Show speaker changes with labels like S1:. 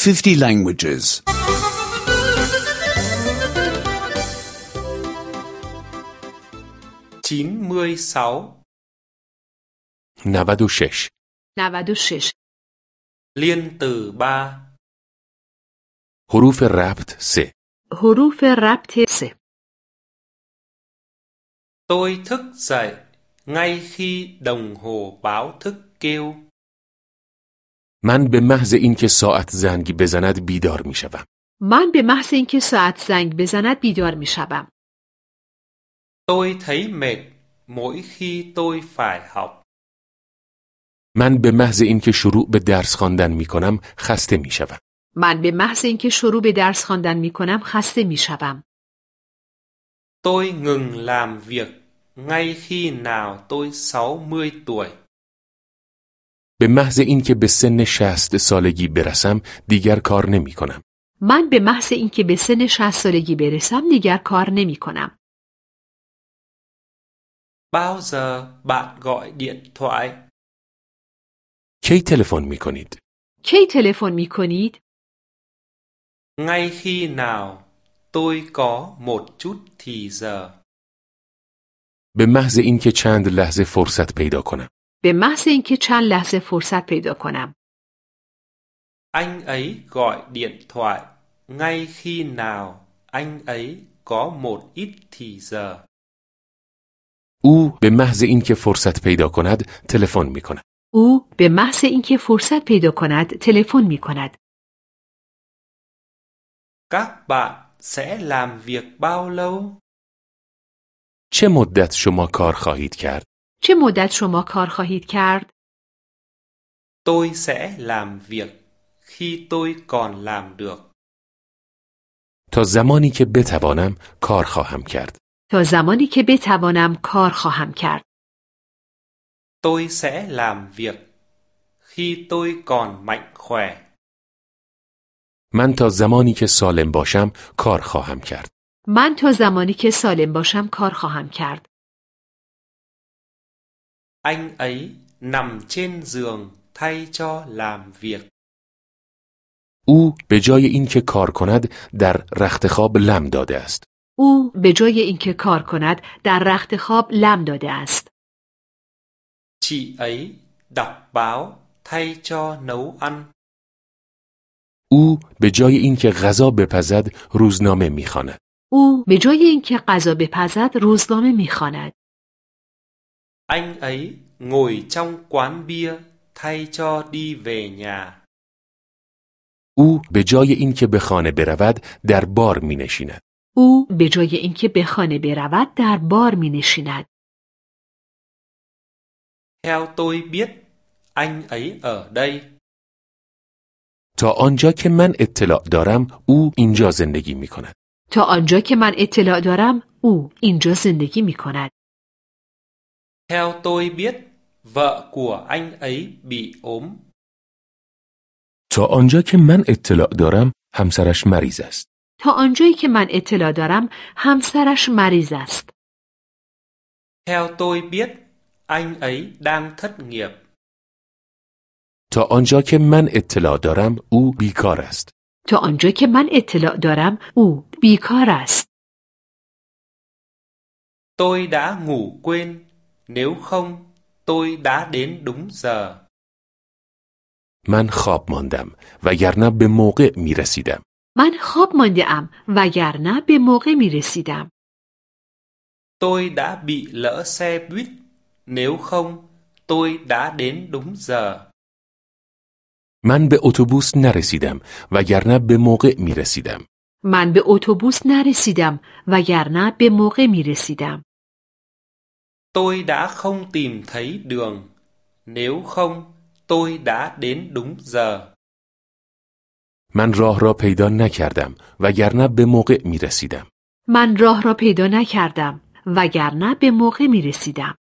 S1: 50 languages.
S2: 96.
S3: 96.
S4: 96.
S2: Liên từ 3.
S3: حروف ربط 3.
S4: حروف ربط 3.
S2: Tôi thức dậy ngay khi đồng hồ báo thức kêu.
S3: من به محض اینکه ساعت زنگ بزند بیدار میشوم.
S4: من به محض اینکه ساعت زنگ بزند بیدار میشوم.
S2: Tôi thấy mệt mỗi khi tôi phải học.
S3: من به محض اینکه شروع به درس خواندن میکنم خسته میشوم.
S4: من به محض اینکه شروع به درس خواندن میکنم خسته میشوم.
S2: Tôi ngừng làm việc ngay khi nào tôi 60 tuổi.
S3: به محض اینکه به سن 60 سالگی برسم دیگر کار نمیکنم.
S4: من به محض اینکه به سن 60 سالگی برسم دیگر کار نمیکنم.
S2: Bao giờ bạn gọi điện thoại?
S3: کی تلفن میکنید؟
S4: کی تلفن میکنید؟
S2: Ngay khi nào tôi có một chút thì giờ.
S3: به محض اینکه چند لحظه فرصت پیدا کنم.
S4: به محض اینکه چند لحظه فرصت پیدا کنم.
S2: Anh ấy gọi điện thoại ngay khi nào anh ấy có một ít thì giờ.
S3: او به محض اینکه فرصت پیدا کند تلفن میکند.
S4: او به محض اینکه فرصت پیدا کند تلفن میکند.
S2: Các bạn sẽ làm việc bao lâu?
S3: چه مدت شما کار خواهید کرد؟
S4: چه مدت شما کار خواهید کرد؟
S2: Tôi sẽ làm việc khi tôi còn làm được.
S3: تا زمانی که بتوانم کار خواهم کرد.
S4: تا زمانی که بتوانم کار خواهم کرد.
S2: Tôi sẽ làm việc khi tôi còn mạnh khỏe.
S3: من تا زمانی که سالم باشم کار خواهم کرد.
S4: من تا زمانی که سالم باشم کار خواهم کرد.
S2: Anh ấy nằm trên giường thay cho làm việc.
S3: او به جای اینکه کار کند در رخت خواب لم داده است.
S4: او به جای اینکه کار کند در رخت خواب لم داده است.
S2: Chị ấy đọc báo thay cho nấu ăn.
S3: او به جای اینکه غذا بپزد روزنامه میخواند.
S4: او به جای اینکه غذا بپزد روزنامه میخواند.
S2: Anh ấy ngồi trong quán bia thay cho đi về nhà.
S3: او به جای اینکه به خانه برود در بار مینشیند.
S4: او به جای اینکه به خانه برود در بار مینشیند.
S2: Theo tôi biết, anh ấy ở đây.
S3: تا آنجا که من اطلاع دارم او اینجا زندگی میکند.
S4: تا آنجا که من اطلاع دارم او اینجا زندگی میکند.
S2: Theo tôi biết, vợ của anh ấy bị ốm.
S3: تا آنجا که من اطلاع دارم همسرش مریض است.
S4: تا آنجایی که من اطلاع دارم همسرش مریض است.
S2: Theo tôi biết, anh ấy đang thất nghiệp.
S3: تا آنجا که من اطلاع دارم او بیکار است.
S4: تا آنجا که من اطلاع دارم او بیکار است.
S2: Tôi đã ngủ quên, nếu không, tôi đã đến đúng giờ.
S3: من خواب ماندم وگرنه به موقع میرسیدم.
S4: من خواب مانده ام وگرنه به موقع میرسیدم.
S2: Tôi đã bị lỡ xe buýt, nếu không, tôi đã đến đúng giờ.
S3: من به اتوبوس نرسیدم وگرنه به موقع میرسیدم.
S4: من به اتوبوس نرسیدم وگرنه به موقع میرسیدم.
S2: Tôi đã không tìm thấy đường, nếu không, tôi đã đến đúng giờ.
S3: من راه را پیدا نکردم وگرنه به موقع میرسیدم.
S4: من راه را پیدا نکردم وگرنه به موقع میرسیدم.